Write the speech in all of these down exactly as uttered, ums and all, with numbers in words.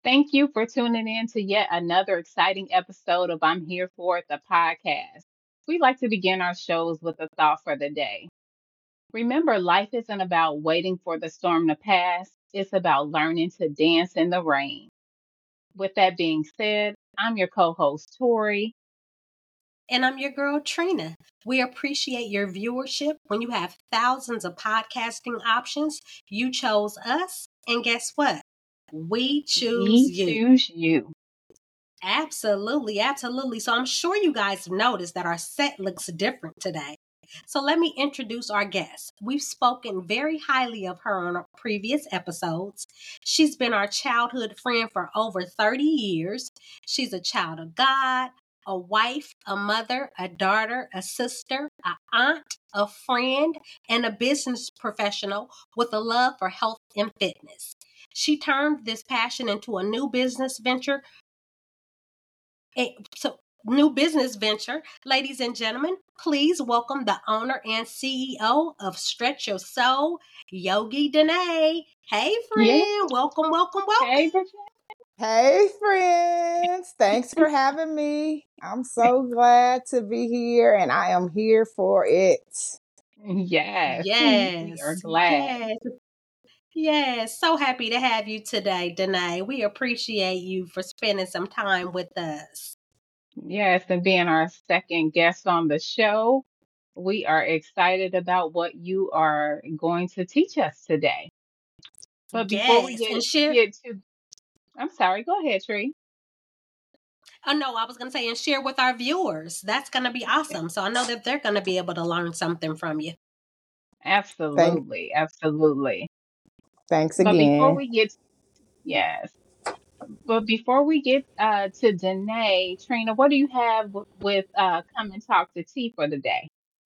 Thank you for tuning in to yet another exciting episode of I'm Here For It, the podcast. We like to begin our shows with a thought for the day. Remember, life isn't about waiting for the storm to pass, it's about learning to dance in the rain. With that being said, I'm your co host, Tori. And I'm your girl, Trina. We appreciate your viewership. When you have thousands of podcasting options, you chose us. And guess what? We choose We you. choose you. Absolutely, absolutely. So I'm sure you guys noticed that our set looks different today. So let me introduce our guest. We've spoken very highly of her on our previous episodes. She's been our childhood friend for over thirty years. She's a child of God, a wife, a mother, a daughter, a sister, a aunt, a friend, and a business professional with a love for health and fitness. She turned this passion into a new business venture a so new business venture. Ladies and gentlemen, please welcome the owner and C E O of Stretch Your Soul, Yogi Danae. Hey Yeah. friend, welcome, welcome, welcome. Hey, Bridget. Hey, friends. Thanks for having me. I'm so glad to be here, and I am here for it. Yes, we are Yes, glad. yes, yes. So happy to have you today, Danae. We appreciate you for spending some time with us. Yes, and being our second guest on the show, we are excited about what you are going to teach us today. But before we Yes, and get share. get to, I'm sorry, go ahead, Tree. Oh no, I was going to say and share with our viewers. That's going to be awesome. So I know that they're going to be able to learn something from you. Thank, Absolutely, absolutely. thanks But before again. we get, yes, but before we get uh, to Danae, Trina, what do you have w- with uh, Come and Talk to T for the day?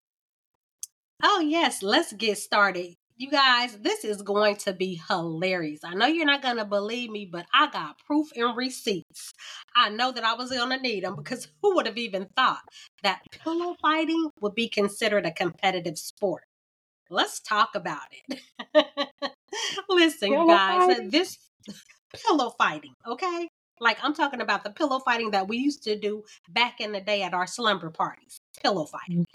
Oh yes, let's get started. You guys, this is going to be hilarious. I know you're not going to believe me, but I got proof and receipts. I know that I was going to need them because who would have even thought that pillow fighting would be considered a competitive sport? Let's talk about it. Listen, you Pillow guys, uh, fighting? this pillow fighting, okay? Like I'm talking about the pillow fighting that we used to do back in the day at our slumber parties. Pillow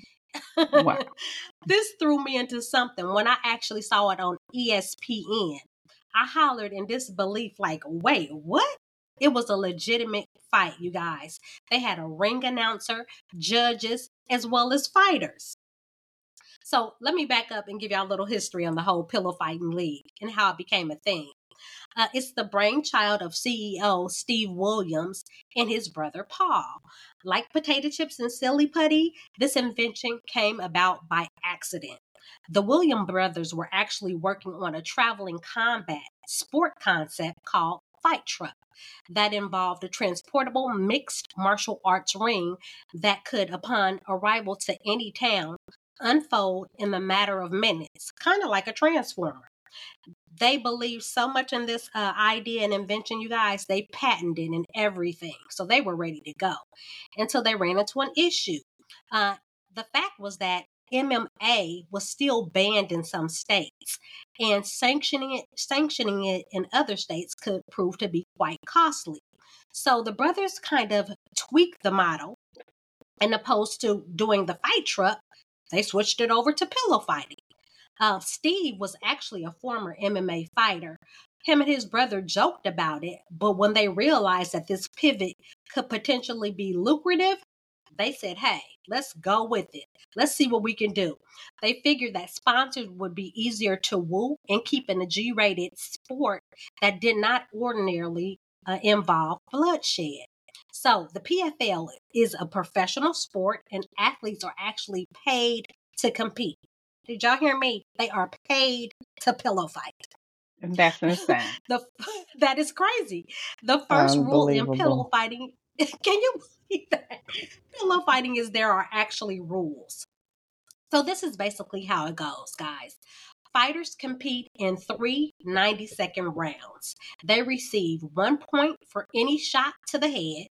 Wow. fighting. This threw me into something when I actually saw it on E S P N. I hollered in disbelief, like, wait, what? It was a legitimate fight, you guys. They had a ring announcer, judges, as well as fighters. So let me back up and give y'all a little history on the whole pillow fighting league and how it became a thing. Uh, it's the brainchild of C E O Steve Williams and his brother Paul. Like potato chips and silly putty, this invention came about by accident. The Williams brothers were actually working on a traveling combat sport concept called Fight Truck that involved a transportable mixed martial arts ring that could, upon arrival to any town, unfold in a matter of minutes, kind of like a transformer. They believed so much in this uh, idea and invention, you guys, they patented and everything. So they were ready to go until they ran into an issue. Uh, the fact was that M M A was still banned in some states, and sanctioning it, sanctioning it in other states could prove to be quite costly. So the brothers kind of tweaked the model, and opposed to doing the fight truck, they switched it over to pillow fighting. Uh, Steve was actually a former M M A fighter. Him and his brother joked about it, but when they realized that this pivot could potentially be lucrative, they said, hey, let's go with it. Let's see what we can do. They figured that sponsors would be easier to woo and keep in a G rated sport that did not ordinarily uh, involve bloodshed. So, the P F L is a professional sport, and athletes are actually paid to compete. Did y'all hear me? They are paid to pillow fight. That's insane. the That is crazy. The first rule in pillow Unbelievable. fighting, can you believe that? Pillow fighting is there are actually rules. So this is basically how it goes, guys. Fighters compete in three ninety-second rounds. They receive one point for any shot to the head,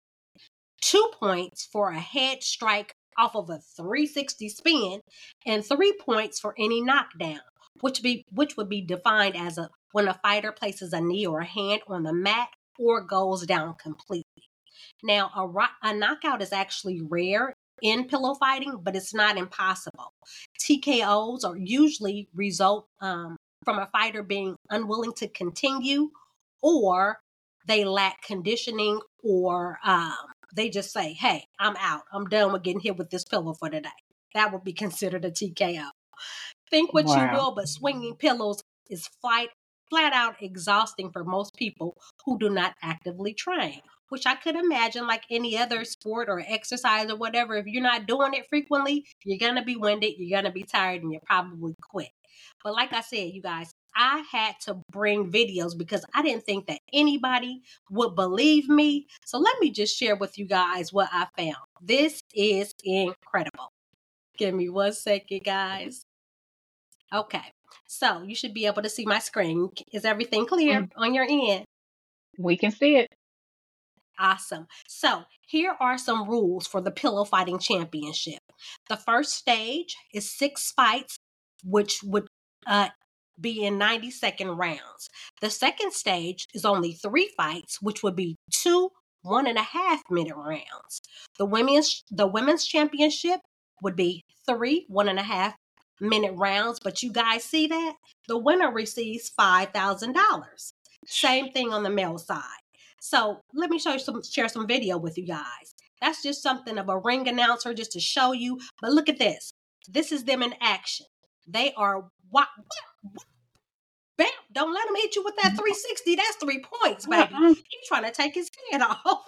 two points for a head strike off of a three sixty spin, and three points for any knockdown, which be which would be defined as a when a fighter places a knee or a hand on the mat or goes down completely. Now, a, ro- a knockout is actually rare in pillow fighting, but it's not impossible. T K Os are usually result um, from a fighter being unwilling to continue, or they lack conditioning, or um, they just say, hey, I'm out. I'm done with getting hit with this pillow for today. That would be considered a T K O. Think what you Wow. will, but swinging pillows is flat, flat out exhausting for most people who do not actively train, which I could imagine like any other sport or exercise or whatever. If you're not doing it frequently, you're going to be winded, you're going to be tired, and you'll probably quit. But like I said, you guys, I had to bring videos because I didn't think that anybody would believe me. So let me just share with you guys what I found. This is incredible. Give me one second, guys. Okay, so you should be able to see my screen. Is everything clear Mm, on your end? We can see it. Awesome. So here are some rules for the Pillow Fighting Championship. The first stage is six fights, which would uh, be in ninety second rounds. The second stage is only three fights, which would be two one and a half minute rounds. The women's the women's championship would be three one and a half minute rounds. But you guys see that the winner receives five thousand dollars. Same thing on the male side. So let me show you some, share some video with you guys. That's just something of a ring announcer just to show you. But look at this. This is them in action. They are what? Bam! Don't let him hit you with that three sixty. That's three points, baby. Uh-uh. He's trying to take his head off.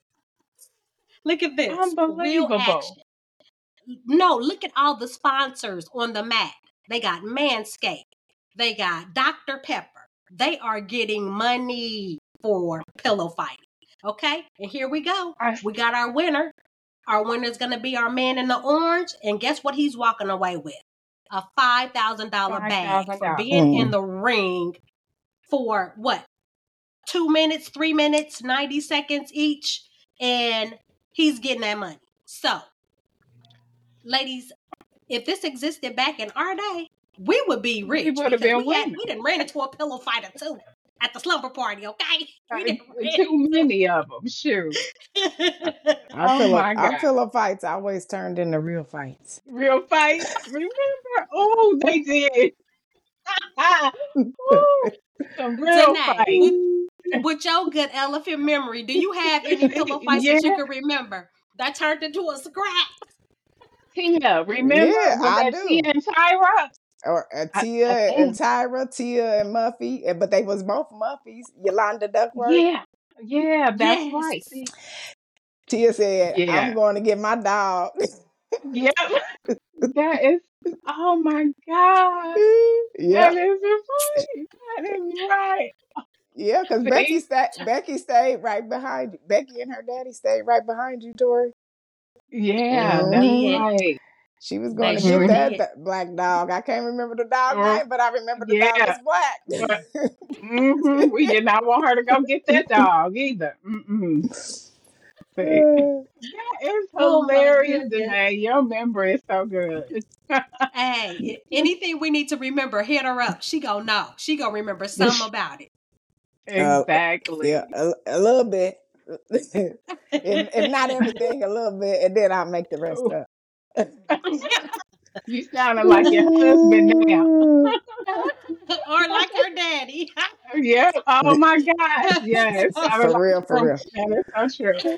Look at this. Real Unbelievable. action. No, look at all the sponsors on the mat. They got Manscaped. They got Doctor Pepper. They are getting money for pillow fighting. Okay, and here we go. I, We got our winner. Our winner is going to be our man in the orange. And guess what he's walking away with? A five thousand dollars five bag thousand for dollars. being in Mm. the ring for what? Two minutes, three minutes, ninety seconds each. And he's getting that money. So, ladies, if this existed back in our day, we would be We rich would have because been we had winning. we didn't ran into a pillow fighter too at the slumber party, okay? We Uh, didn't ran Too many of them. Shoot. into Our Oh pillow, my our God. pillow fights always turned into real fights. Real fights. Remember? Oh, they did. Woo, some real Danae, with, fights. with your good elephant memory, do you have any pillow fights Yeah. that you can remember that turned into a scrap? Tia, remember? Yeah, Was I that Tia do. and Tyra? Or uh, I, Tia I and think. Tyra, Tia and Muffy, eh, but they was both Muffies. Yolanda Duckworth. Yeah. Yeah, that's Yes. right. See? Tia said, "I'm Yeah. going to get my dog." Yep. That is, oh my God. That Yep, is right. That is right. yeah, because Becky See? stayed. Becky stayed right behind you. Becky and her daddy stayed right behind you, Tori. Yeah, Sure that's Hmm. did. right. She was going They to sure get Hmm. that did. th- black dog. I can't remember the dog Or, name, but I remember the dog yeah. was black. But hmm we did not want her to go get that dog either. Mm-mm. See, that is Oh my hilarious, goodness. Danae. Your memory is so good. Hey, anything we need to remember, hit her up. She gonna know. She gonna remember something about it. uh, yeah, Exactly. a, a little bit. if, if not everything, a little bit, and then I'll make the rest Oh, up. you sounding like your husband now. Or like her daddy. Yeah. Oh my gosh. Yes. Sounding For like real, for him. real. That is so true.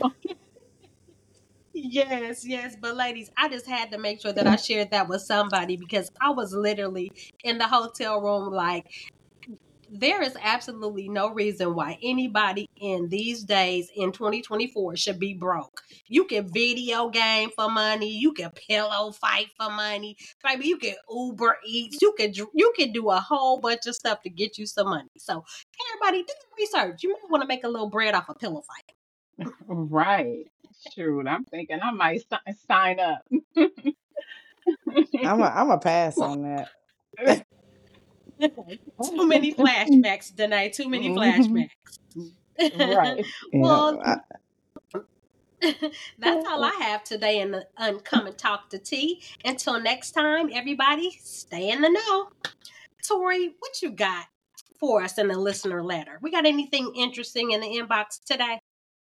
Yes, yes. But ladies, I just had to make sure that I shared that with somebody because I was literally in the hotel room like, there is absolutely no reason why anybody in these days in twenty twenty-four should be broke. You can video game for money, you can pillow fight for money, baby. You can Uber Eats, you can dr- you can do a whole bunch of stuff to get you some money. So everybody, do your research. You might want to make a little bread off a pillow fight. Right. Shoot. I'm thinking I might si- sign up. I'm a, I'm a pass on that. Too many flashbacks, Danae. Too many Mhm. flashbacks. Right. Yeah, Well, I, that's all I have today in the Uncommon Talk to Tea. Until next time, everybody, stay in the know. Tori, what you got for us in the listener letter? We got anything interesting in the inbox today?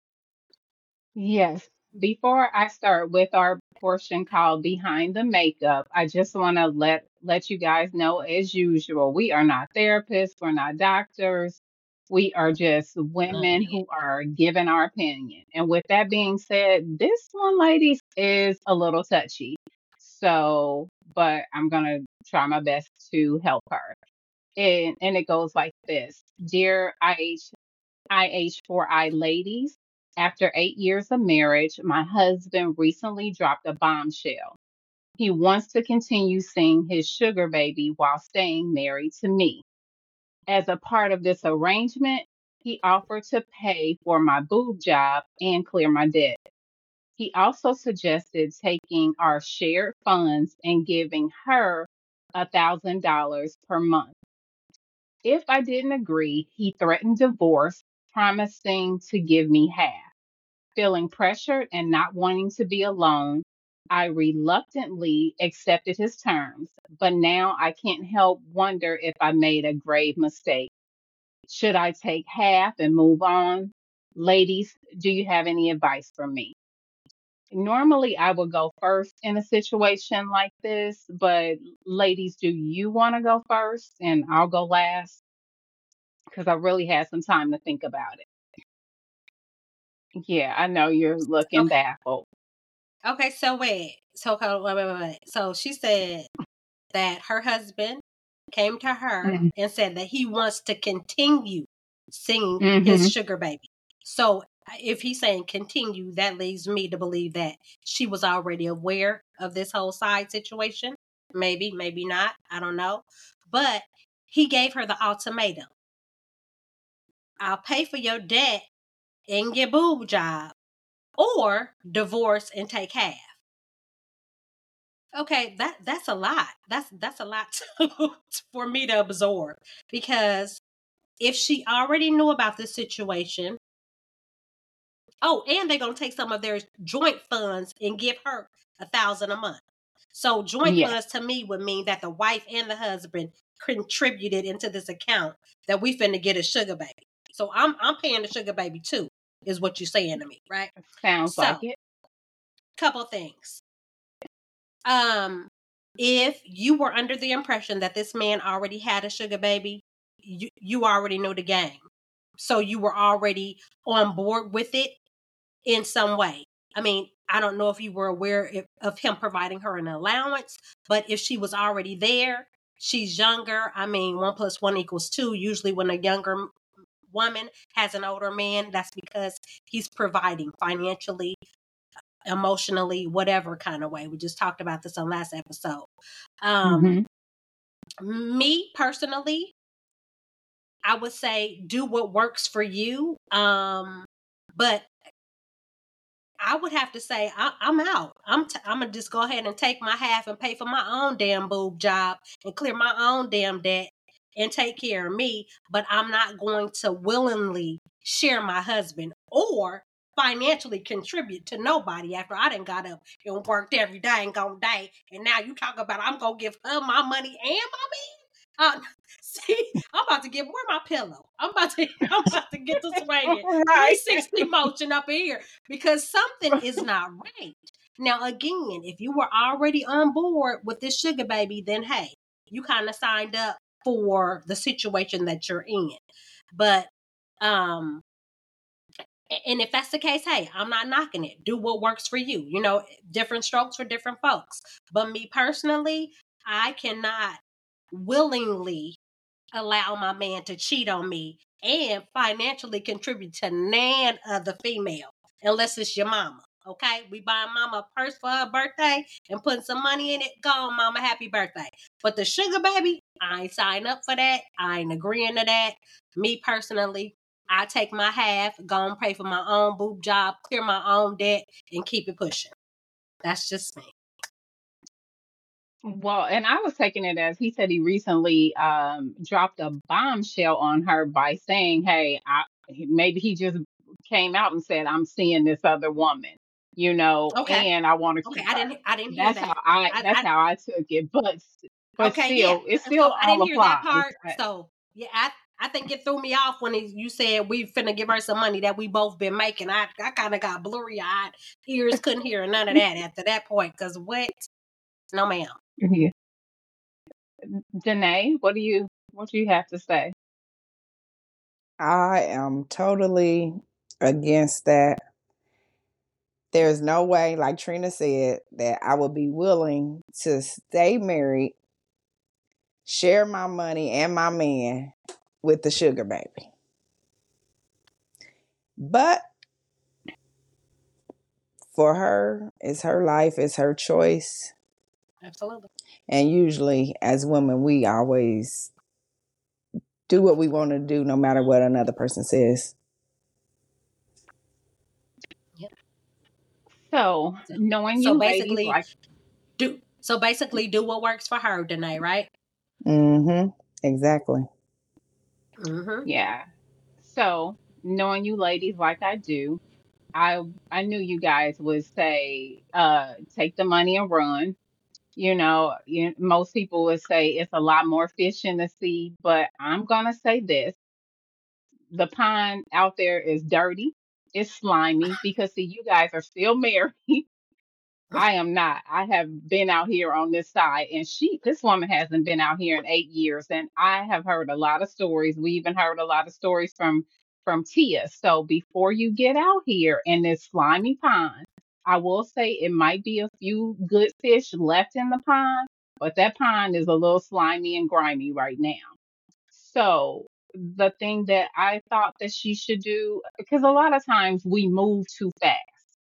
Yes. Before I start with our portion called Behind the Makeup, I just want to let let you guys know, as usual, we are not therapists, we're not doctors. We are just Love women it. who are giving our opinion. And with that being said, this one, ladies, is a little touchy. So, but I'm gonna try my best to help her. And and it goes like this. Dear I H I H four I ladies, after eight years of marriage, my husband recently dropped a bombshell. He wants to continue seeing his sugar baby while staying married to me. As a part of this arrangement, he offered to pay for my boob job and clear my debt. He also suggested taking our shared funds and giving her a thousand dollars per month. If I didn't agree, he threatened divorce, promising to give me half. Feeling pressured and not wanting to be alone, I reluctantly accepted his terms, but now I can't help wonder if I made a grave mistake. Should I take half and move on? Ladies, do you have any advice for me? Normally, I would go first in a situation like this, but ladies, do you want to go first and I'll go last? Because I really had some time to think about it. Yeah, I know you're looking Okay. baffled. Okay, so wait. So okay, wait, wait, wait, wait. So she said that her husband came to her and said that he wants to continue seeing his Mm-hmm. sugar baby. So if he's saying continue, that leads me to believe that she was already aware of this whole side situation. Maybe, maybe not. I don't know. But he gave her the ultimatum. I'll pay for your debt and your boob job, or divorce and take half. Okay, that that's a lot. That's that's a lot to, for me to absorb, because if she already knew about this situation, oh, and they're gonna take some of their joint funds and give her a thousand a month. So joint Yeah, funds to me would mean that the wife and the husband contributed into this account that we finna get a sugar baby. So I'm I'm paying the sugar baby too, is what you're saying to me, right? sounds like So, it. couple things. Um, if you were under the impression that this man already had a sugar baby, you you already knew the game. So you were already on board with it in some way. I mean, I don't know if you were aware if, of him providing her an allowance, but if she was already there, she's younger. I mean, one plus one equals two. Usually, when a younger woman has an older man, that's because he's providing financially, emotionally, whatever kind of way. We just talked about this on last episode. Um, Mm-hmm. me personally, I would say do what works for you. Um, but I would have to say I, I'm out. I'm t- I'm gonna just go ahead and take my half and pay for my own damn boob job and clear my own damn debt and take care of me. But I'm not going to willingly share my husband or financially contribute to nobody after I done got up and worked every day and gone day. And now you talk about I'm gonna give her my money and my man. Uh, see, I'm about to get where my pillow. I'm about to I'm about to get this swinging. Right. three sixty motion up in here because something is not right. Now, again, if you were already on board with this sugar baby, then hey, you kind of signed up for the situation that you're in. But, um, and if that's the case, hey, I'm not knocking it. Do what works for you. You know, different strokes for different folks. But me personally, I cannot willingly allow my man to cheat on me and financially contribute to none of the female unless it's your mama. Okay, we buying mama a purse for her birthday and putting some money in it. Go on, mama, happy birthday. But the sugar baby, I ain't sign up for that. I ain't agreeing to that. Me personally, I take my half, go and pay for my own boob job, clear my own debt, and keep it pushing. That's just me. Well, and I was taking it as he said he recently um, dropped a bombshell on her by saying, "Hey, I, maybe he just came out and said I'm seeing this other woman, you know, Okay. and I want to Okay. keep I her." didn't. I didn't hear That's how that. I. I, That's I how I took it. But but Okay, yeah. still, it And so still I all didn't hear that applies. part. I- So Yeah, I I think it threw me off when he, you said we finna give her some money that we both been making. I I kind of got blurry eyed, ears couldn't hear none of that after that point. Cause what? No, ma'am. Yeah. Janae, what do you what do you have to say? I am totally against that. There's no way, like Trina said, that I would be willing to stay married, share my money and my man with the sugar baby. But for her, it's her life, it's her choice. Absolutely. And usually, as women, we always do what we want to do no matter what another person says. Yep. So, So, knowing so you ladies basically, like do so basically do what works for her, Danae, right? Mm-hmm. Exactly. Mm-hmm. yeah. So, knowing you ladies like I do, I I knew you guys would say uh take the money and run. You know, you, most people would say it's a lot more fish in the sea, but I'm gonna say this: the pond out there is dirty, it's slimy because see, you guys are still married. I am not. I have been out here on this side, and she, this woman hasn't been out here in eight years, and I have heard a lot of stories. We even heard a lot of stories from from Tia. So before you get out here in this slimy pond, I will say it might be a few good fish left in the pond, but that pond is a little slimy and grimy right now. So the thing that I thought that she should do, because a lot of times we move too fast.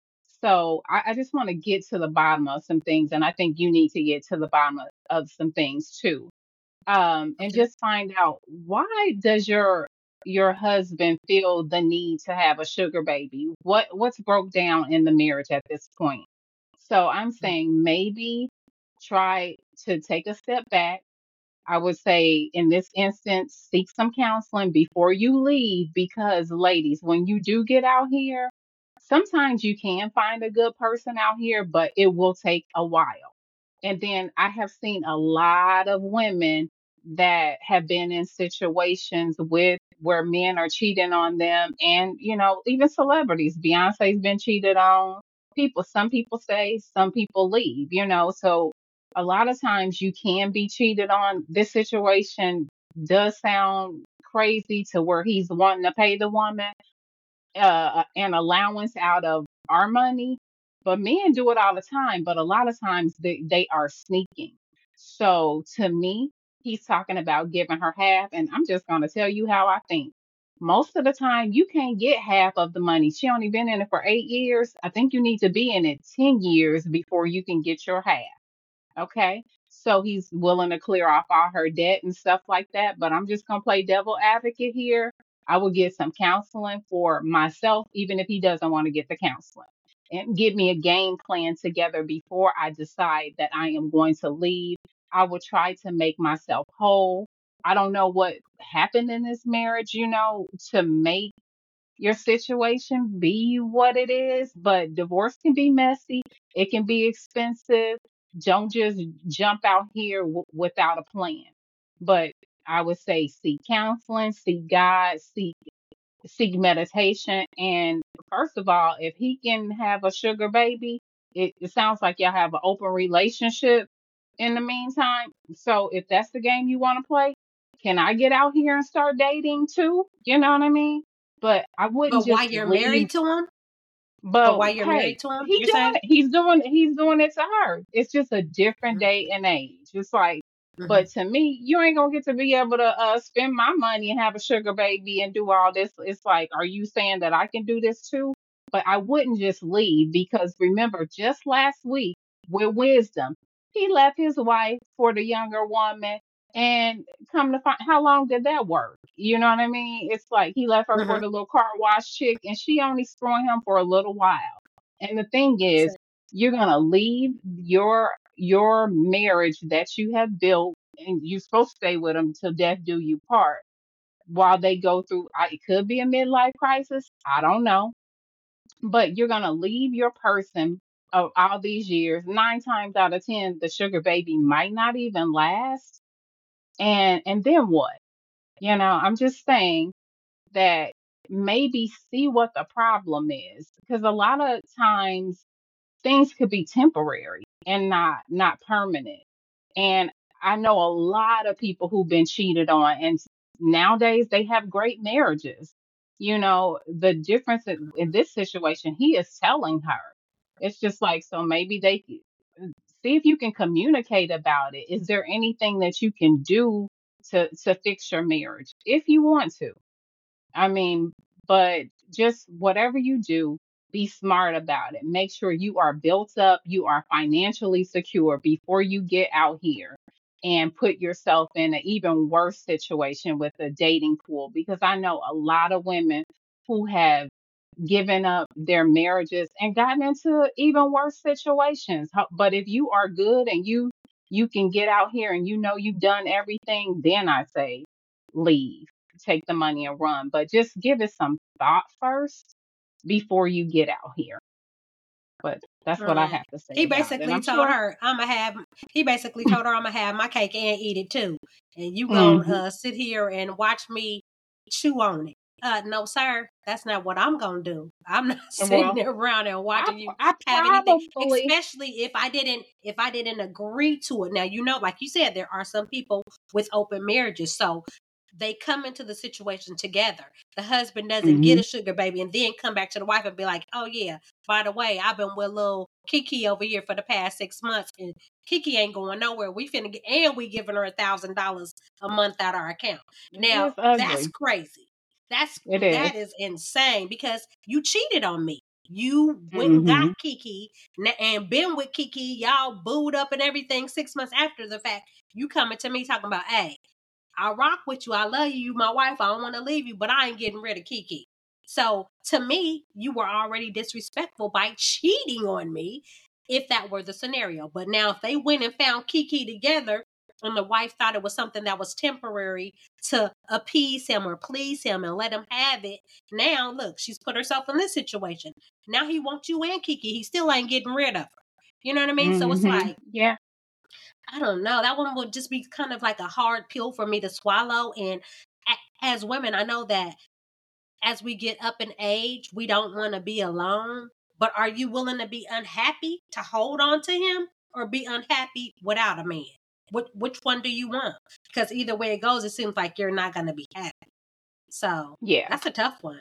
So I, I just want to get to the bottom of some things, and I think you need to get to the bottom of, of some things too. Um, and Okay. just find out, why does your your husband feel the need to have a sugar baby? What what's broke down in the marriage at this point? So I'm saying maybe try to take a step back. I would say in this instance, seek some counseling before you leave, because ladies, when you do get out here, sometimes you can find a good person out here, but it will take a while. And then I have seen a lot of women that have been in situations with where men are cheating on them, and you know, even celebrities. Beyonce's been cheated on. People, some people stay, some people leave, you know. So a lot of times you can be cheated on. This situation does sound crazy to where he's wanting to pay the woman uh, an allowance out of our money, but men do it all the time. But a lot of times they, they are sneaking. So to me, he's talking about giving her half, and I'm just going to tell you how I think. Most of the time, you can't get half of the money. She only been in it for eight years. I think you need to be in it ten years before you can get your half. Okay. So he's willing to clear off all her debt and stuff like that. But I'm just going to play devil advocate here. I will get some counseling for myself, even if he doesn't want to get the counseling, and give me a game plan together before I decide that I am going to leave. I will try to make myself whole. I don't know what happened in this marriage, you know, to make your situation be what it is, but divorce can be messy. It can be expensive. Don't just jump out here w- without a plan. But I would say seek counseling, seek God, seek seek meditation. And first of all, if he can have a sugar baby, it, it sounds like y'all have an open relationship in the meantime. So if that's the game you want to play, can I get out here and start dating too? You know what I mean? But I wouldn't But while just you're leave. married to him, but But while you're hey, married to him, he you're doing saying? it. He's doing he's doing it to her. It's just a different day and age. It's like, Mm-hmm. but to me, you ain't gonna get to be able to uh spend my money and have a sugar baby and do all this. It's like, are you saying that I can do this too? But I wouldn't just leave, because remember, just last week with wisdom, he left his wife for the younger woman, and come to find, how long did that work? You know what I mean? It's like he left her for Mm-hmm. the little car wash chick, and she only screwing him for a little while. And the thing is, you're gonna leave your your marriage that you have built, and you're supposed to stay with them till death do you part. While they go through, I- it could be a midlife crisis. I don't know, but you're gonna leave your person of all these years. Nine times out of ten, the sugar baby might not even last. And and then what? You know, I'm just saying that maybe see what the problem is, because a lot of times things could be temporary and not not permanent. And I know a lot of people who've been cheated on, and nowadays they have great marriages. You know, the difference in, in this situation, he is telling her. It's just like, so maybe they see if you can communicate about it. Is there anything that you can do to to fix your marriage if you want to? I mean, but just whatever you do, be smart about it. Make sure you are built up, you are financially secure before you get out here and put yourself in an even worse situation with a dating pool. Because I know a lot of women who have given up their marriages and gotten into even worse situations. Ho- But if you are good and you you can get out here and you know you've done everything, then I say leave, take the money and run. But just give it some thought first before you get out here. But that's what I Mm. have to say He about it. And basically I'm told sure. her, "I'ma have." He basically told her, "I'ma have my cake and eat it too, and you gonna Hmm. uh, sit here and watch me chew on it." Uh, no, sir, that's not what I'm gonna do. I'm not sitting Well, there around and I watching you I have anything, probably. especially if I didn't if I didn't agree to it. Now, you know, like you said, there are some people with open marriages, so they come into the situation together. The husband doesn't get Hmm. a sugar baby and then come back to the wife and be like, "Oh yeah, by the way, I've been with little Kiki over here for the past six months, and Kiki ain't going nowhere. We finna get, and we giving her a thousand dollars a month out our account." It Now is that's ugly. crazy. That's It that is. is insane because you cheated on me. You went and got Hmm. Kiki n- and been with Kiki. Y'all booed up and everything. Six months after the fact, you coming to me talking about, "Hey, I rock with you. I love you. You my wife. I don't want to leave you, but I ain't getting rid of Kiki." So to me, you were already disrespectful by cheating on me if that were the scenario. But now if they went and found Kiki together and the wife thought it was something that was temporary to appease him or please him and let him have it, now look, she's put herself in this situation. Now he wants you and Kiki. He still ain't getting rid of her. You know what I mean? So it's Hmm. like, Yeah. I don't know. That one would just be kind of like a hard pill for me to swallow. And a- as women, I know that as we get up in age, we don't want to be alone. But are you willing to be unhappy to hold on to him or be unhappy without a man? Which, which one do you want? Because either way it goes, it seems like you're not going to be happy. So Yeah. that's a tough one.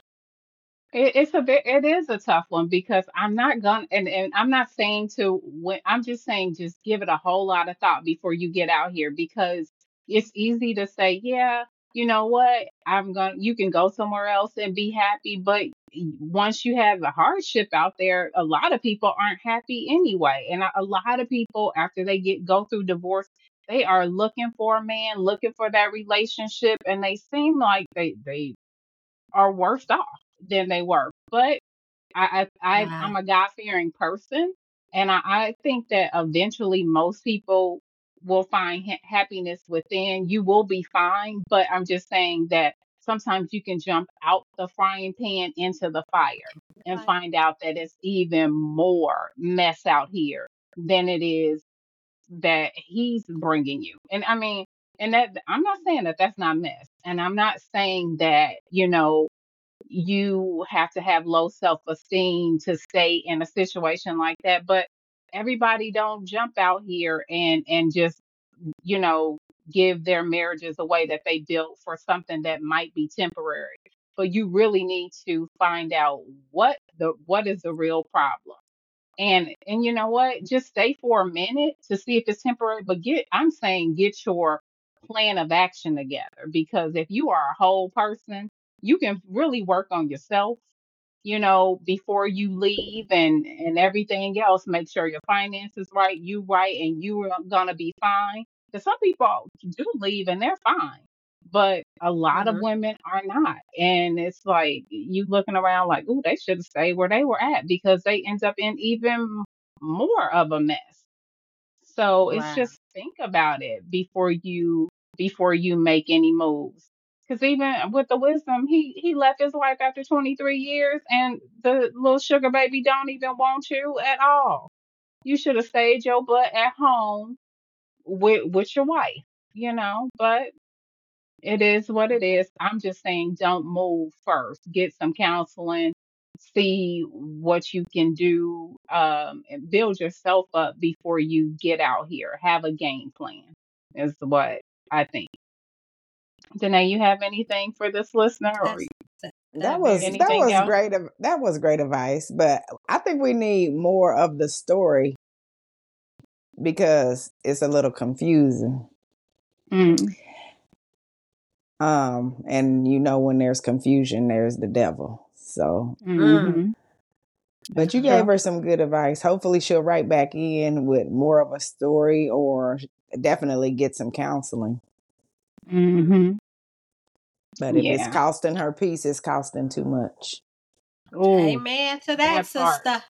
It, it's a bit, it is a tough one because I'm not gonna, and, and I'm not saying to, when, I'm just saying just give it a whole lot of thought before you get out here, because it's easy to say, yeah, you know what, I'm gonna, you can go somewhere else and be happy, but once you have the hardship out there, a lot of people aren't happy anyway, and a, a lot of people after they get go through divorce, they are looking for a man, looking for that relationship, and they seem like they they are worse off than they were. But I, I, I Wow. I'm a God fearing person, and I, I think that eventually most people will find ha- happiness within. You will be fine, but I'm just saying that sometimes you can jump out the frying pan into the fire and Right. find out that it's even more mess out here than it is that he's bringing you. And I mean, and that I'm not saying that that's not mess, and I'm not saying that you know you have to have low self-esteem to stay in a situation like that, but everybody don't jump out here and and just you know give their marriages away that they built for something that might be temporary. But you really need to find out what the what is the real problem. And and you know what, just stay for a minute to see if it's temporary, but get I'm saying get your plan of action together, because if you are a whole person, you can really work on yourself, you know before you leave, and and everything else. Make sure your finances right, you right, and you are gonna be fine. Because some people do leave and they're fine, but a lot of Mm-hmm. women are not. And it's like you looking around like, oh, they should have stayed where they were at, because they end up in even more of a mess. So it's Wow. just think about it before you before you make any moves. Because even with the wisdom, he he left his wife after twenty-three years, and the little sugar baby don't even want you at all. You should have stayed your butt at home with with your wife, you know. But It is what it is. I'm just saying, don't move first. Get some counseling, see what you can do, um, and build yourself up before you get out here. Have a game plan, is what I think. Danae, you have anything for this listener or That's that, That that was very that anything was else? great. av- That was great advice, but I think we need more of the story because it's a little confusing. Mm, Um, and you know, when there's confusion, there's the devil. So, mm, mm-hmm. but That's you gave true. her some good advice. Hopefully, she'll write back in with more of a story, or definitely get some counseling. mm. Mm-hmm. But if it's Yeah. costing her peace, it's costing too much. Oh, Amen to that, that part. sister.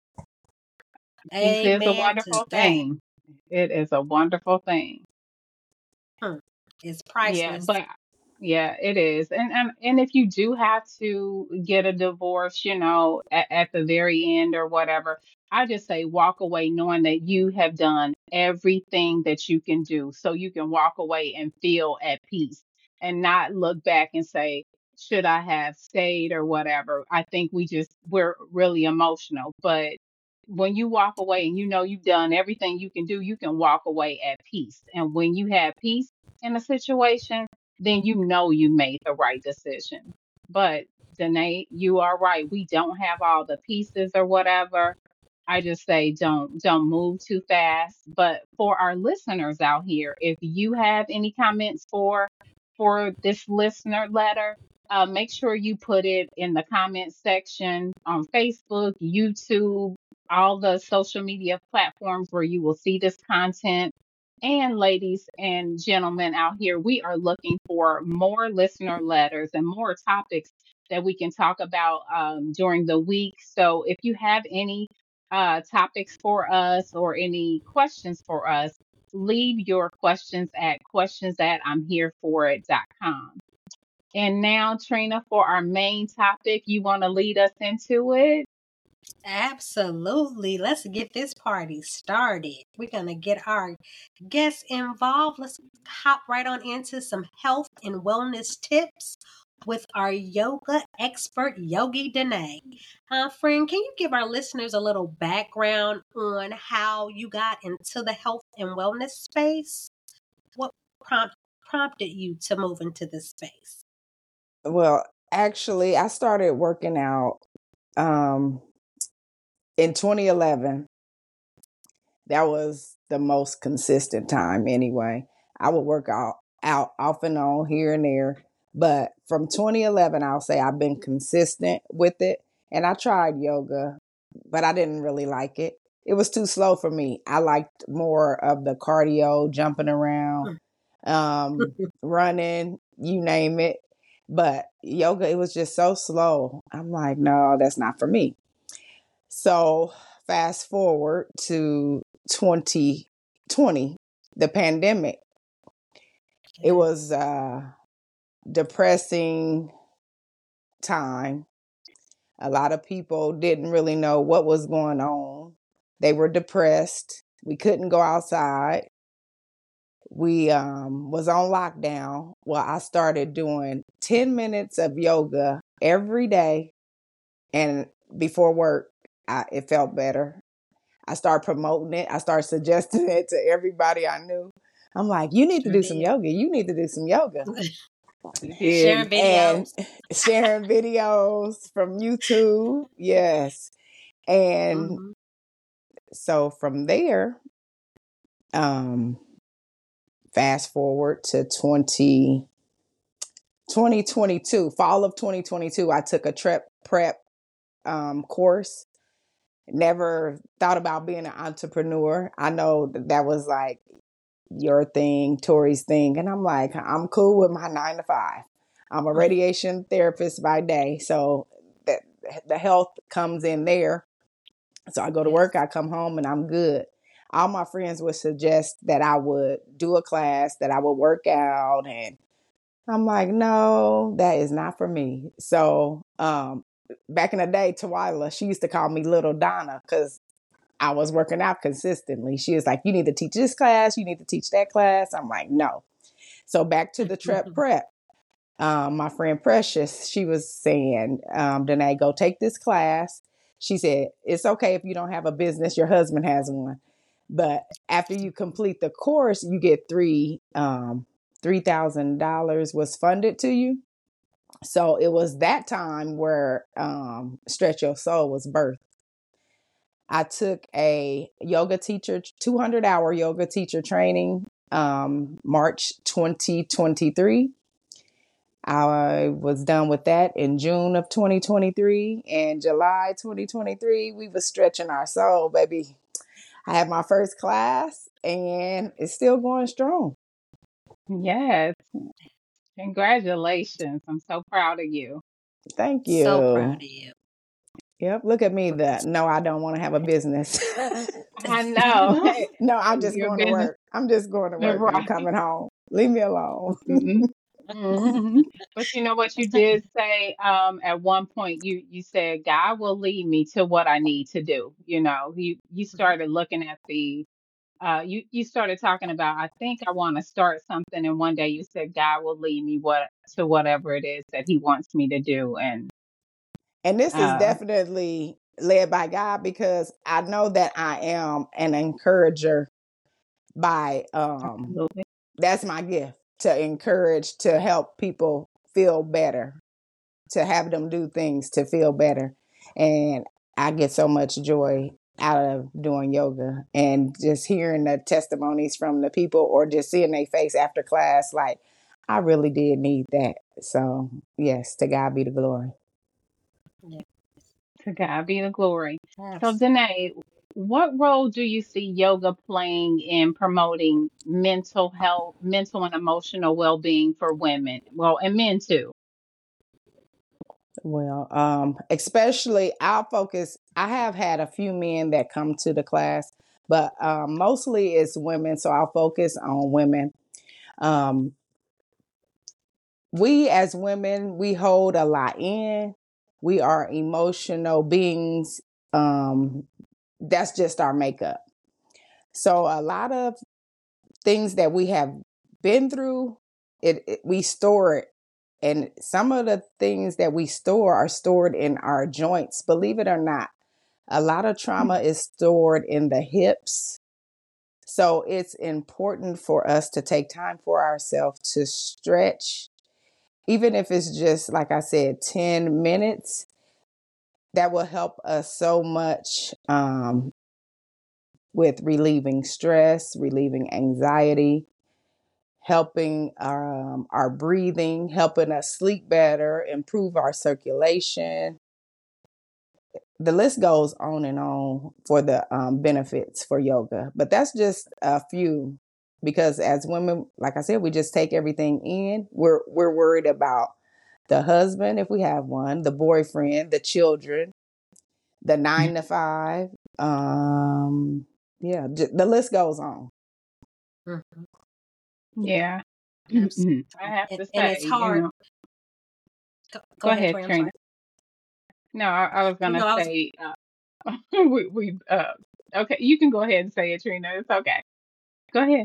Peace is a Amen to wonderful that. thing. It is a wonderful thing. Hmm. It's Yeah, priceless. but yeah, it is. And and and if you do have to get a divorce, you know, at, at the very end or whatever, I just say walk away knowing that you have done everything that you can do. So you can walk away and feel at peace and not look back and say, should I have stayed or whatever. I think we just we're really emotional, but when you walk away and you know you've done everything you can do, you can walk away at peace. And when you have peace in a situation, then you know you made the right decision. But Danae, you are right. We don't have all the pieces or whatever. I just say don't don't move too fast. But for our listeners out here, if you have any comments for for this listener letter, uh, make sure you put it in the comments section on Facebook, YouTube, all the social media platforms where you will see this content. And ladies and gentlemen out here, we are looking for more listener letters and more topics that we can talk about um, during the week. So if you have any uh, topics for us or any questions for us, leave your questions at questions at I'm here for it dot com. And now, Trina, for our main topic, you want to lead us into it? Absolutely. Let's get this party started. We're going to get our guests involved. Let's hop right on into some health and wellness tips with our yoga expert, Yogi Danae. Uh, friend, can you give our listeners a little background on how you got into the health and wellness space? What prompt, prompted you to move into this space? Well, actually, I started working out um, in twenty eleven. That was the most consistent time anyway. I would work out, out off and on here and there. But from twenty eleven, I'll say I've been consistent with it. And I tried yoga, but I didn't really like it. It was too slow for me. I liked more of the cardio, jumping around, um, running, you name it. But yoga, it was just so slow. I'm like, no, that's not for me. So fast forward to twenty twenty, the pandemic. It was a depressing time. A lot of people didn't really know what was going on. They were depressed. We couldn't go outside. We um, was on lockdown. Well, I started doing ten minutes of yoga every day, and before work, I, it felt better. I started promoting it. I started suggesting it to everybody I knew. I'm like, you need to Sure do some did. yoga. You need to do some yoga. You Sharing did. And videos. sharing videos from YouTube. Yes. And Hmm. so from there, um, fast forward to twenty, twenty twenty-two, fall of twenty twenty-two, I took a trip prep um, course. Never thought about being an entrepreneur. I know that, that was like your thing, Tori's thing. And I'm like, I'm cool with my nine to five. I'm a radiation therapist by day. So that the health comes in there. So I go to work, Yes. I come home, and I'm good. All my friends would suggest that I would do a class, that I would work out. And I'm like, no, that is not for me. So um, back in the day, Twyla, she used to call me Little Donna because I was working out consistently. She was like, you need to teach this class. You need to teach that class. I'm like, no. So back to the trip prep. um, my friend Precious, she was saying, um, Danae, go take this class. She said, it's okay if you don't have a business, your husband has one. But after you complete the course, you get three um, three thousand dollars was funded to you. So it was that time where um, Stretch Your Soul was birthed. I took a yoga teacher, two hundred hour yoga teacher training, um, March twenty twenty-three. I was done with that in June of twenty twenty-three. And July twenty twenty-three, we was stretching our soul, baby. I had my first class and it's still going strong. Yes. Congratulations. I'm so proud of you. Thank you. So proud of you. Yep. Look at me. That no, I don't want to have a business. I know. No, I'm just Your going to business, work. I'm just going to work and I'm right? coming home. Leave me alone. Mhm. Mhm. But you know what you did say um at one point you you said God will lead me to what I need to do. You know, you you started looking at the uh you you started talking about I think I want to start something, and one day you said God will lead me what to whatever it is that he wants me to do. And And this is uh definitely led by God because I know that I am an encourager by um absolutely. that's my gift, to encourage, to help people feel better, to have them do things to feel better. And I get so much joy out of doing yoga and just hearing the testimonies from the people or just seeing their face after class like I really did need that. So yes, to God be the glory. Yeah, To God be the glory. So, absolutely. Danae, what role do you see yoga playing in promoting mental health, mental and emotional well-being for women? Well, and men too. Well, um, especially I'll focus. I have had a few men that come to the class, but um, mostly it's women. So I'll focus on women. Um, we as women, we hold a lot in. We are emotional beings. Um, that's just our makeup. So a lot of things that we have been through, it, it we store it. And some of the things that we store are stored in our joints, believe it or not. A lot of trauma is stored in the hips. So it's important for us to take time for ourselves to stretch, even if it's just, like I said, ten minutes. That will help us so much um, with relieving stress, relieving anxiety, helping um, our breathing, helping us sleep better, improve our circulation. The list goes on and on for the um, benefits for yoga, but that's just a few. Because as women, like I said, we just take everything in. We're we're worried about the husband if we have one, the boyfriend, the children, the nine to five. Um, yeah, j- the list goes on. Mhm. Yeah. Absolutely. I have And, to and say, it's you hard. know, Go, go go ahead, ahead, Tori. I'm Trina. sorry. No, I, I was You gonna know, I was say, uh, we we uh, okay, you can go ahead and say it, Trina. It's okay. Go ahead.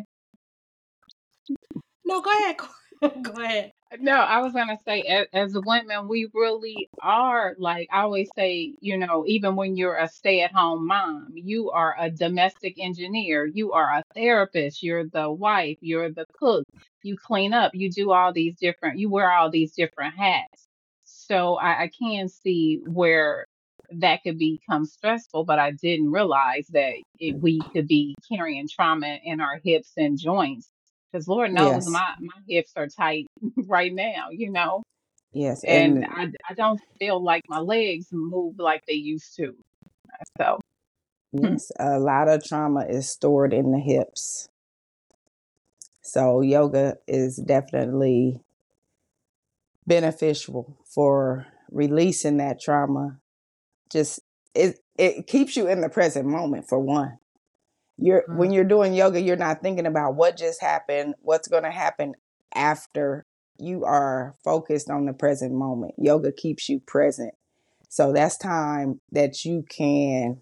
no. Go ahead. Go ahead. No, I was gonna say, as, as women, we really are like I always say, you know, even when you're a stay-at-home mom, you are a domestic engineer, you are a therapist, you're the wife, you're the cook, you clean up, you do all these different, you wear all these different hats. So I, I can see where that could become stressful, but I didn't realize that it, we could be carrying trauma in our hips and joints. Because Lord knows Yes, my, my hips are tight right now, you know, yes, and and I, I don't feel like my legs move like they used to. So, hmm, yes, a lot of trauma is stored in the hips. So yoga is definitely beneficial for releasing that trauma. Just it it keeps you in the present moment for one. You're Mhm. when you're doing yoga, you're not thinking about what just happened, what's going to happen after. You are focused on the present moment. Yoga keeps you present. So that's time that you can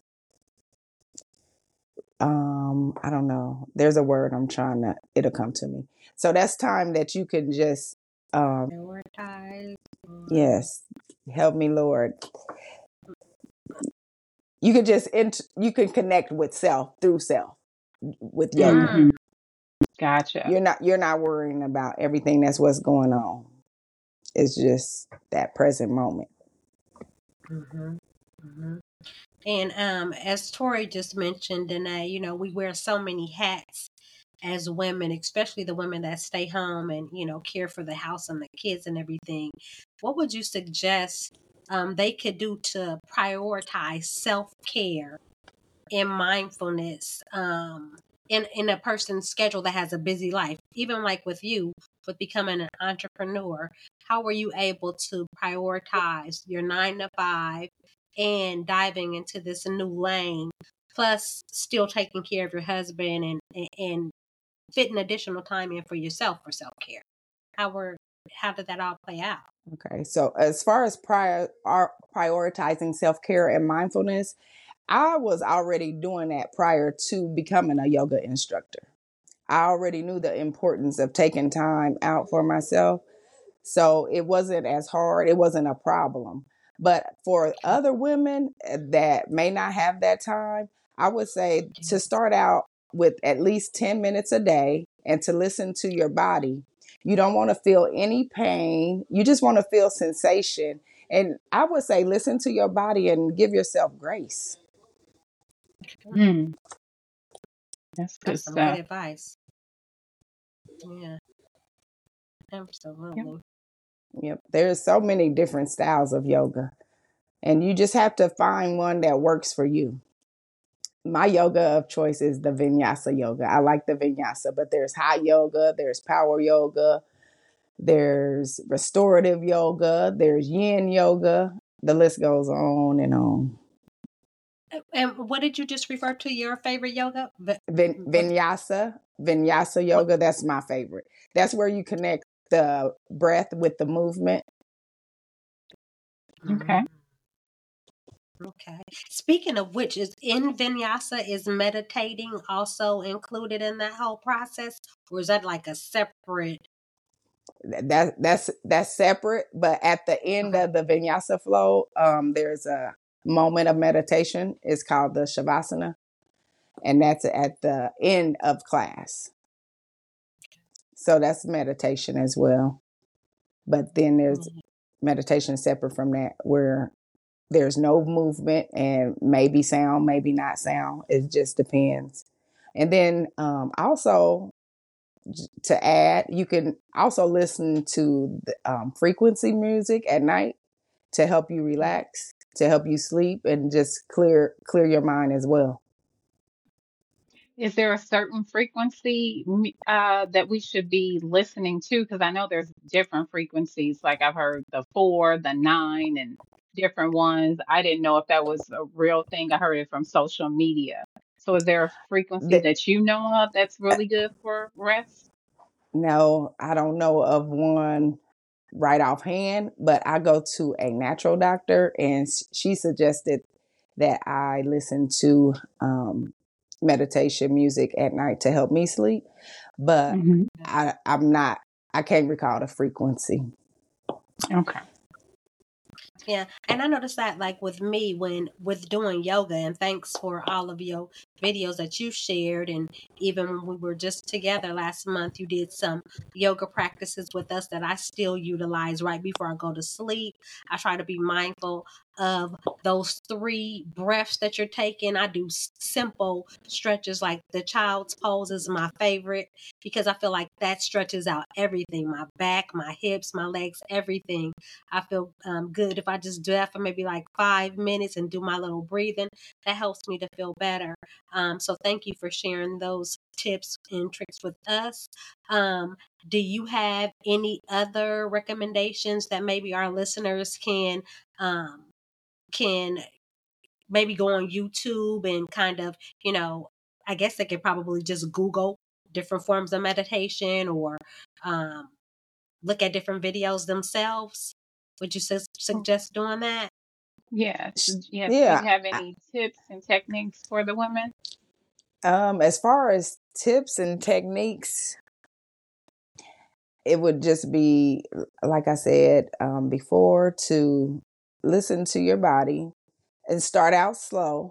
um I don't know. There's a word I'm trying to it'll come to me. So that's time that you can just Um, Prioritize. or- yes, help me, Lord. You can just int- you can connect with self through self with yoga. Hmm. Gotcha. You're not you're not worrying about everything that's what's going on. It's just that present moment. Mhm, mhm. And um, as Tori just mentioned, Danae, you know, we wear so many hats as women, especially the women that stay home and, you know, care for the house and the kids and everything. What would you suggest um, they could do to prioritize self care and mindfulness um, in, in a person's schedule that has a busy life? Even like with you, with becoming an entrepreneur, how were you able to prioritize your nine to five and diving into this new lane, plus still taking care of your husband and and, and fitting additional time in for yourself for self care? How were how did that all play out? Okay, so as far as prior our prioritizing self care and mindfulness, I was already doing that prior to becoming a yoga instructor. I already knew the importance of taking time out for myself. So it wasn't as hard. It wasn't a problem. But for other women that may not have that time, I would say to start out with at least ten minutes a day and to listen to your body. You don't want to feel any pain. You just want to feel sensation. And I would say listen to your body and give yourself grace. Mm, that's good That's some good stuff. advice. Yeah, Yep. absolutely. Yep. There's so many different styles of yoga, and you just have to find one that works for you. My yoga of choice is the vinyasa yoga. I like the vinyasa, but there's hot yoga, there's power yoga, there's restorative yoga, there's yin yoga. The list goes on and on. And what did you just refer to your favorite yoga? But Vin- what? vinyasa, vinyasa What? yoga, that's my favorite. That's where you connect the breath with the movement. Okay. Mm, okay. Speaking of which, is in vinyasa, is meditating also included in that whole process, or is that like a separate? That that's that's separate, but at the end Okay. of the vinyasa flow, um, there's a moment of meditation. It's called the shavasana, and that's at the end of class. So that's meditation as well. But then there's Mhm. meditation separate from that, where there's no movement and maybe sound, maybe not sound. It just depends. And then um, also to add, you can also listen to the, um, frequency music at night to help you relax, to help you sleep, and just clear clear your mind as well. Is there a certain frequency m- uh, that we should be listening to? Because I know there's different frequencies. Like I've heard the four, the nine, and different ones. I didn't know if that was a real thing. I heard it from social media. So is there a frequency The, that you know of that's really good for rest? no, I don't know of one right offhand, but I go to a natural doctor, and she suggested that I listen to um, meditation music at night to help me sleep. But Hmm. I, I'm not. I can't recall the frequency. Okay. Yeah, and I noticed that like with me when with doing yoga, and thanks for all of your videos that you shared, and even when we were just together last month, you did some yoga practices with us that I still utilize right before I go to sleep. I try to be mindful of those three breaths that you're taking. I do s- simple stretches like the child's pose is my favorite because I feel like that stretches out everything, my back, my hips, my legs, everything. I feel um, good if I just do that for maybe like five minutes and do my little breathing. That helps me to feel better. Um, so thank you for sharing those tips and tricks with us. Um, do you have any other recommendations that maybe our listeners can um, can maybe go on YouTube and kind of, you know, I guess they could probably just Google different forms of meditation or um, look at different videos themselves? Would you sus- suggest doing that? Yes. Yes. Do you Yeah. have any tips and techniques for the women? Um, as far as tips and techniques, it would just be, like I said um, before, to listen to your body and start out slow.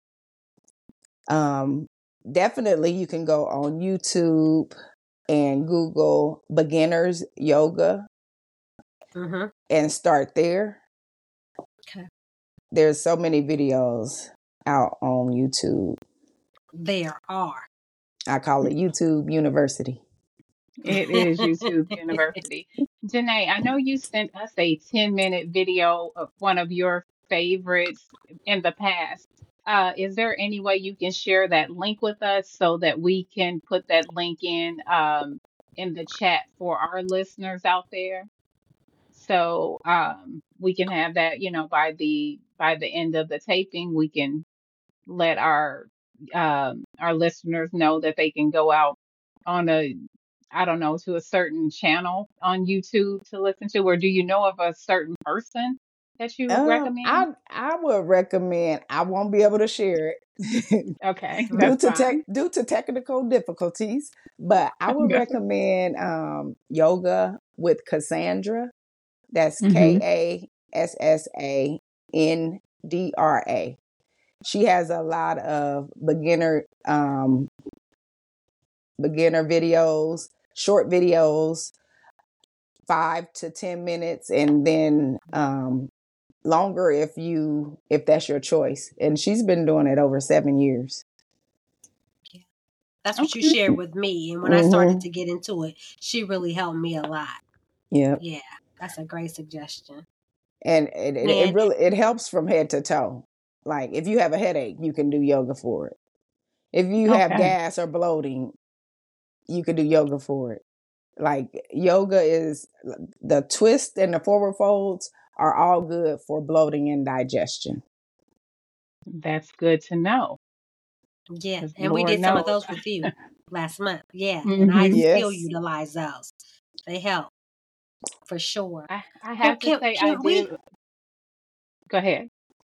Um, definitely, you can go on YouTube and Google beginners yoga Mm-hmm. and start there. Okay. There's so many videos out on YouTube. There are. I call it YouTube University. It is YouTube University. Janae, I know you sent us a ten minute video of one of your favorites in the past. Uh, is there any way you can share that link with us so that we can put that link in um, in the chat for our listeners out there? So um, we can have that, you know, by the by the end of the taping, we can let our um, our listeners know that they can go out on a I don't know, to a certain channel on YouTube to listen to, or do you know of a certain person that you would Um, recommend? I I would recommend. I won't be able to share it Okay, due that's to tech fine. due to technical difficulties, but I would That's recommend um, yoga with Cassandra. That's K mm-hmm. A S S A N D R A. She has a lot of beginner um, beginner videos, short videos, five to ten minutes, and then um, longer if you if that's your choice. And she's been doing it over seven years. Yeah. That's what you Okay. shared with me. And when I started Mm-hmm. to get into it, she really helped me a lot. Yeah, Yeah. That's a great suggestion. and it, it, it And really it helps from head to toe. Like if you have a headache, you can do yoga for it. If you have Okay. gas or bloating, you can do yoga for it. Like yoga is the twist and the forward folds are all good for bloating and digestion. That's good to know yeah, because and we Lord did some of knows. those with you last month. Yeah. And I hmm still Yes. utilize those. They help for sure. I, I Can, have to can, say, I can we, did. Go ahead.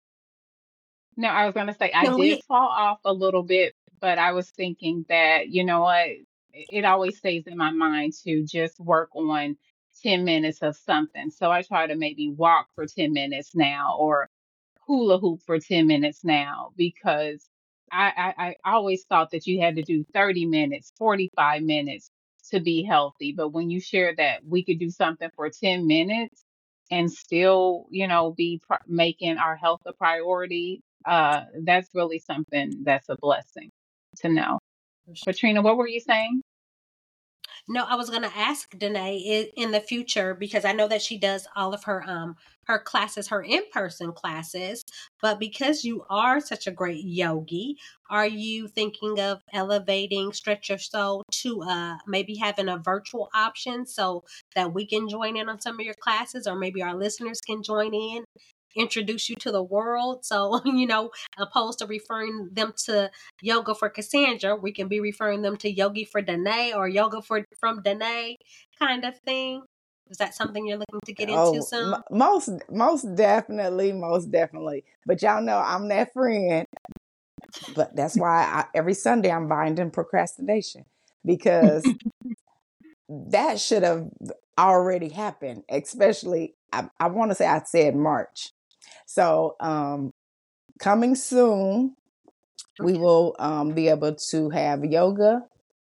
No, I was going to say I can did we, fall off a little bit, but I was thinking that, you know what, it it always stays in my mind to just work on ten minutes of something. So I try to maybe walk for ten minutes now or hula hoop for ten minutes now because I, I, I always thought that you had to do thirty minutes, forty-five minutes to be healthy. But when you share that we could do something for ten minutes and still, you know, be pri making our health a priority, uh, that's really something that's a blessing to know. Katrina, what were you saying? no, I was going to ask Danae i- in the future because I know that she does all of her um her classes, her in-person classes, but because you are such a great yogi, are you thinking of elevating Stretch Your Soul to uh maybe having a virtual option so that we can join in on some of your classes or maybe our listeners can join in? Introduce you to the world. So, you know, opposed to referring them to yoga for Cassandra, we can be referring them to yogi for Danae or yoga for from Danae kind of thing. Is that something you're looking to get into Oh, m- soon? most most definitely, most definitely. But y'all know I'm that friend. But that's why I, every Sunday I'm binding procrastination because that should have already happened. Especially, I, I want to say I said March. So, um, coming soon, we Okay. will um, be able to have yoga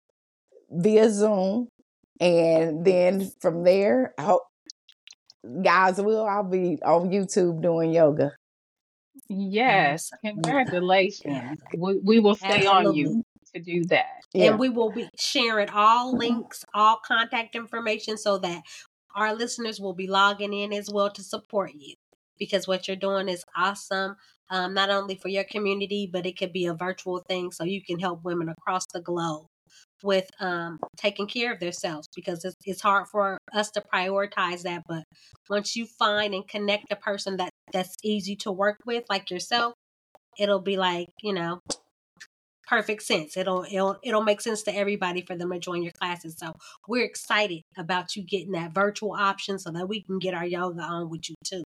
via Zoom, and then from there, I hope guys will I'll be on YouTube doing yoga. Yes, Absolutely. Yeah, congratulations. We, we will stay on you absolutely. to do that. And Yeah. we will be sharing all links, all contact information so that our listeners will be logging in as well to support you because what you're doing is awesome. Um, not only for your community, but it could be a virtual thing so you can help women across the globe with um, taking care of themselves because it's, it's hard for us to prioritize that. But once you find and connect a person that that's easy to work with, like yourself, it'll be like, you know, perfect sense. It'll it'll it'll make sense to everybody for them to join your classes. So we're excited about you getting that virtual option so that we can get our yoga on with you too.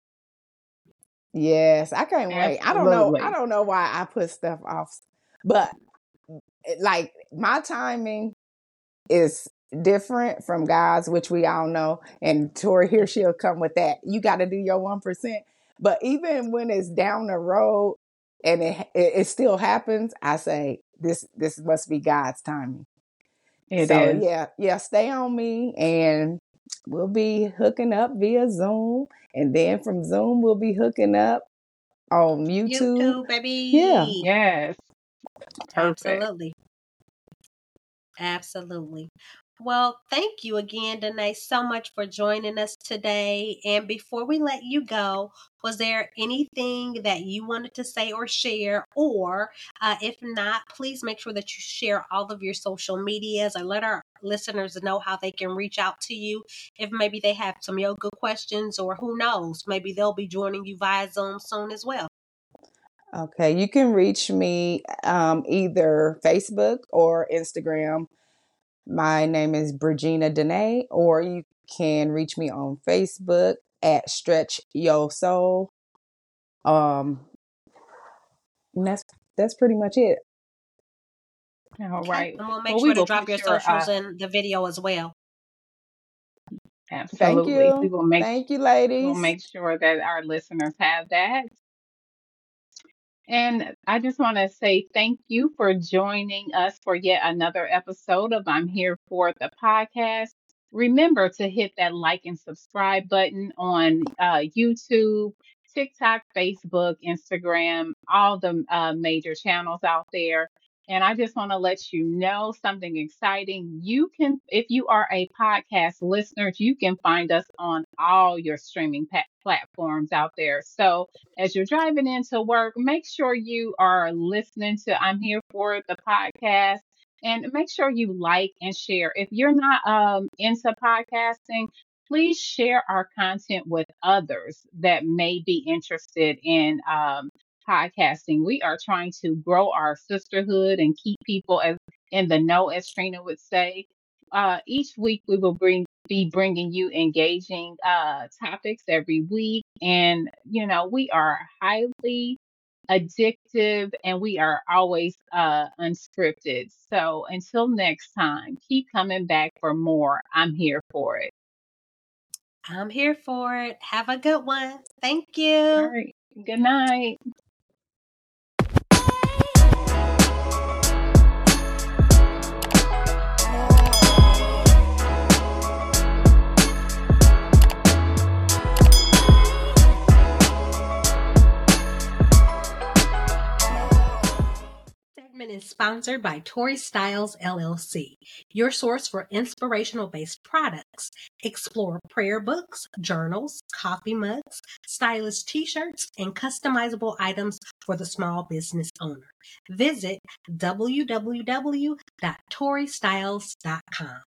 Yes, I can't wait. I don't know. I Absolutely. don't know why I put stuff off, but like my timing is different from God's, which we all know. And Tori here, she'll come with that. You got to do your one percent. But even when it's down the road and it, it it still happens, I say this this must be God's timing. It So is. yeah, yeah, stay on me, and we'll be hooking up via Zoom, and then from Zoom we'll be hooking up on YouTube. YouTube, baby. Yeah. Yes. Perfect. Absolutely. Absolutely. Well, thank you again, Danae, so much for joining us today. And before we let you go, was there anything that you wanted to say or share? Or uh, if not, please make sure that you share all of your social medias or let our listeners know how they can reach out to you if maybe they have some yoga questions, or who knows, maybe they'll be joining you via Zoom soon as well. Okay, you can reach me um, either Facebook or Instagram. My name is Brigina Danae, or you can reach me on Facebook at Stretch Yo Soul. Um, and that's that's pretty much it. All Okay. right. And we'll make Well, we sure to will drop put your your socials uh, in the video as well. Thank absolutely. We you. will make Thank you, we'll ladies. make sure that our listeners have that. And I just want to say thank you for joining us for yet another episode of I'm Here for the podcast. Remember to hit that like and subscribe button on uh, YouTube, TikTok, Facebook, Instagram, all the uh, major channels out there. And I just want to let you know something exciting. You can, if you are a podcast listener, you can find us on all your streaming pa- platforms out there. So, as you're driving into work, make sure you are listening to I'm Here for the podcast, and make sure you like and share. If you're not um, into podcasting, please share our content with others that may be interested in um, podcasting. We are trying to grow our sisterhood and keep people as in the know, as Trina would say. Uh, each week we will bring be bringing you engaging uh, topics every week. And, you know, we are highly addictive and we are always uh, unscripted. So until next time, keep coming back for more. I'm here for it. I'm here for it. Have a good one. Thank All you. right. Good night. Segment is sponsored by Tori Styles L L C, your source for inspirational based products. Explore prayer books, journals, coffee mugs, stylish t-shirts, and customizable items for the small business owner. Visit w w w dot tori styles dot com.